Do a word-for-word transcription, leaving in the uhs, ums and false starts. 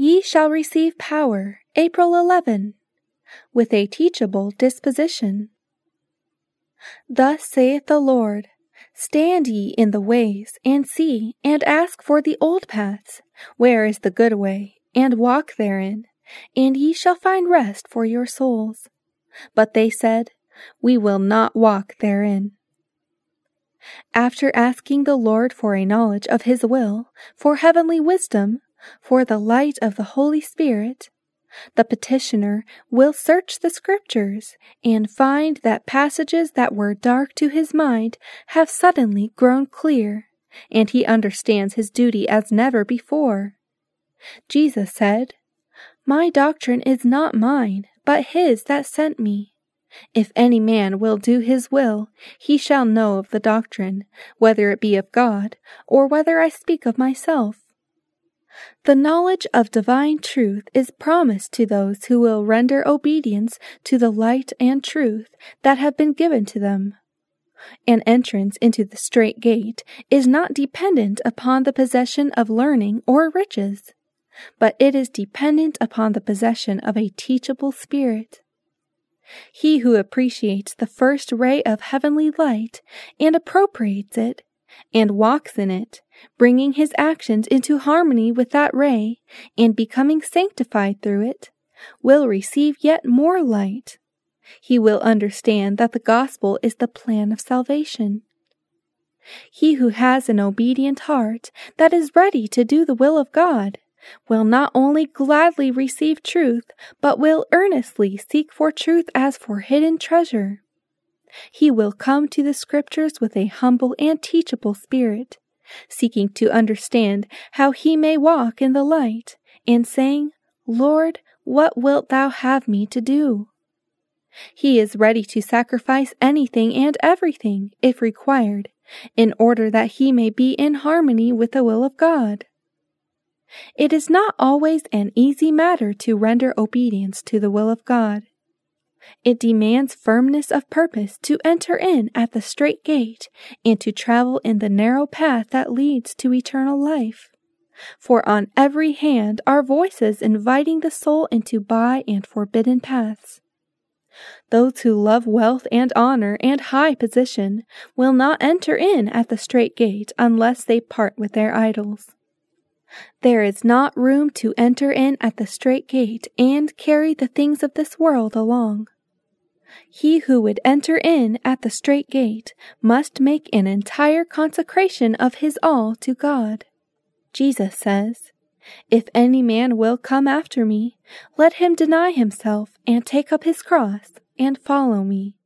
Ye shall receive power, April eleventh, with a teachable disposition. Thus saith the Lord, stand ye in the ways, and see, and ask for the old paths, where is the good way, and walk therein, and ye shall find rest for your souls. But they said, we will not walk therein. After asking the Lord for a knowledge of his will, for heavenly wisdom, for the light of the Holy Spirit, the petitioner will search the Scriptures and find that passages that were dark to his mind have suddenly grown clear, and he understands his duty as never before. Jesus said, my doctrine is not mine, but his that sent me. If any man will do his will, he shall know of the doctrine, whether it be of God, or whether I speak of myself. The knowledge of divine truth is promised to those who will render obedience to the light and truth that have been given to them. An entrance into the strait gate is not dependent upon the possession of learning or riches, but it is dependent upon the possession of a teachable spirit. He who appreciates the first ray of heavenly light and appropriates it, and walks in it, bringing his actions into harmony with that ray, and becoming sanctified through it, will receive yet more light. He will understand that the gospel is the plan of salvation. He who has an obedient heart that is ready to do the will of God will not only gladly receive truth, but will earnestly seek for truth as for hidden treasure. He will come to the Scriptures with a humble and teachable spirit, seeking to understand how he may walk in the light, and saying, Lord, what wilt thou have me to do? He is ready to sacrifice anything and everything, if required, in order that he may be in harmony with the will of God. It is not always an easy matter to render obedience to the will of God. It demands firmness of purpose to enter in at the strait gate and to travel in the narrow path that leads to eternal life. For on every hand are voices inviting the soul into by and forbidden paths. Those who love wealth and honor and high position will not enter in at the strait gate unless they part with their idols. There is not room to enter in at the strait gate and carry the things of this world along. He who would enter in at the strait gate must make an entire consecration of his all to God. Jesus says, if any man will come after me, let him deny himself and take up his cross and follow me.